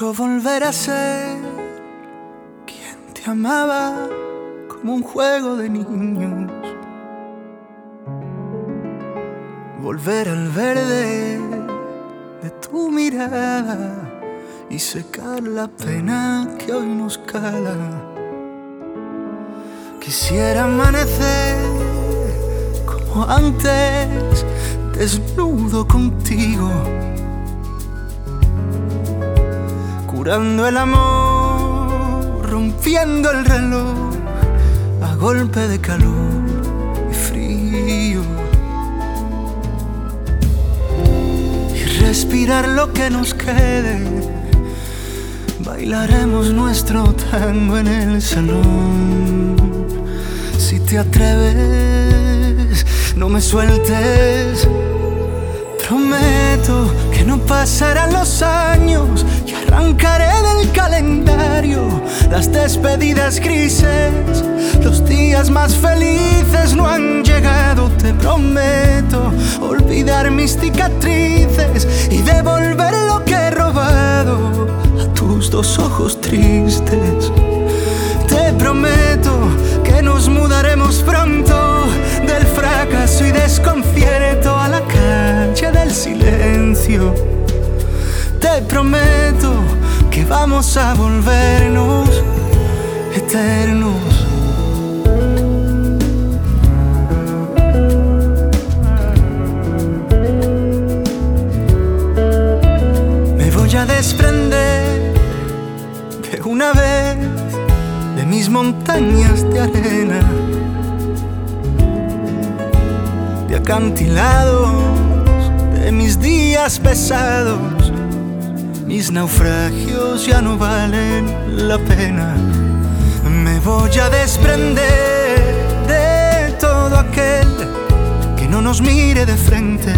Quiero volver a ser quien te amaba como un juego de niños. Volver al verde de tu mirada y secar la pena que hoy nos cala. Quisiera amanecer como antes, desnudo contigo, curando el amor, rompiendo el reloj a golpe de calor y frío, y respirar lo que nos quede. Bailaremos nuestro tango en el salón. Si te atreves, no me sueltes. Prometo que no pasarán los años y arrancaré del calendario las despedidas grises. Los días más felices no han llegado. Te prometo olvidar mis cicatrices y devolver lo que he robado a tus dos ojos tristes. Te prometo que nos mudaremos pronto del fracaso y desconcierto a la calle del silencio. Te prometo que vamos a volvernos eternos. Me voy a desprender de una vez de mis montañas de arena, de acantilados, de mis días pesados. Mis naufragios ya no valen la pena. Me voy a desprender de todo aquel que no nos mire de frente,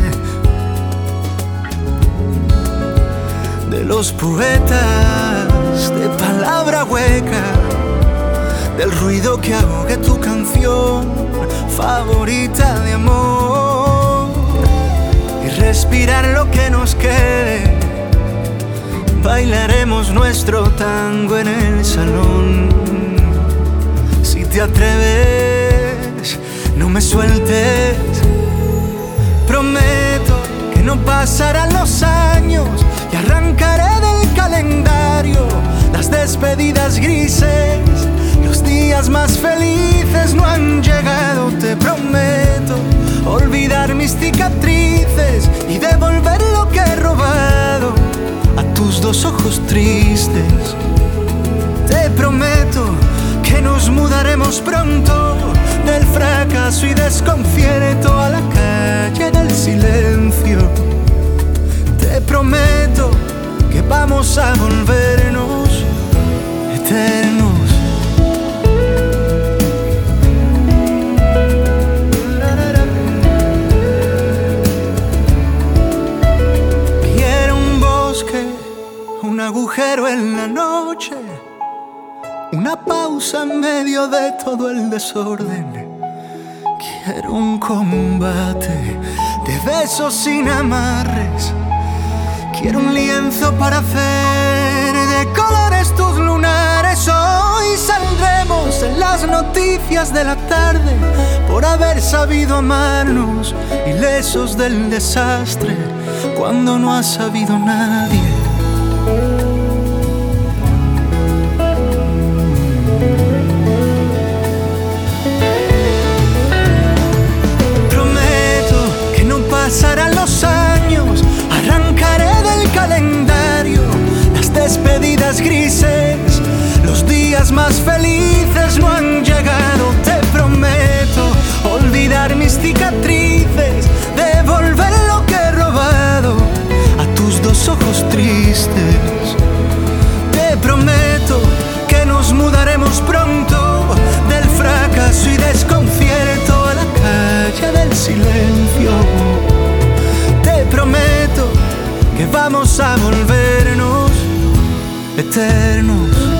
de los poetas de palabra hueca, del ruido que ahogue tu canción favorita de amor, y respirar lo que nos quede. Bailaremos nuestro tango en el salón. Si te atreves, no me sueltes. Prometo que no pasarán los años y arrancaré del calendario las despedidas grises. Los días más felices no han llegado. Te prometo olvidar mis cicatrices y devolver lo que he robado a tus dos ojos tristes. Te prometo que nos mudaremos pronto del fracaso y desconcierto a la calle del silencio. Te prometo que vamos a volvernos eternos. Un agujero en la noche, una pausa en medio de todo el desorden. Quiero un combate de besos sin amarres. Quiero un lienzo para hacer de colores tus lunares. Hoy saldremos en las noticias de la tarde por haber sabido amarnos, ilesos del desastre cuando no ha sabido nadie. Prometo que no pasarán los años, arrancaré del calendario las despedidas grises. Los días más felices no han llegado. Te prometo olvidar mis cicatrices, devolver lo que he robado a tus dos ojos tristes. Te prometo que nos mudaremos pronto del fracaso y desconcierto a la calle del silencio. Te prometo que vamos a volvernos eternos.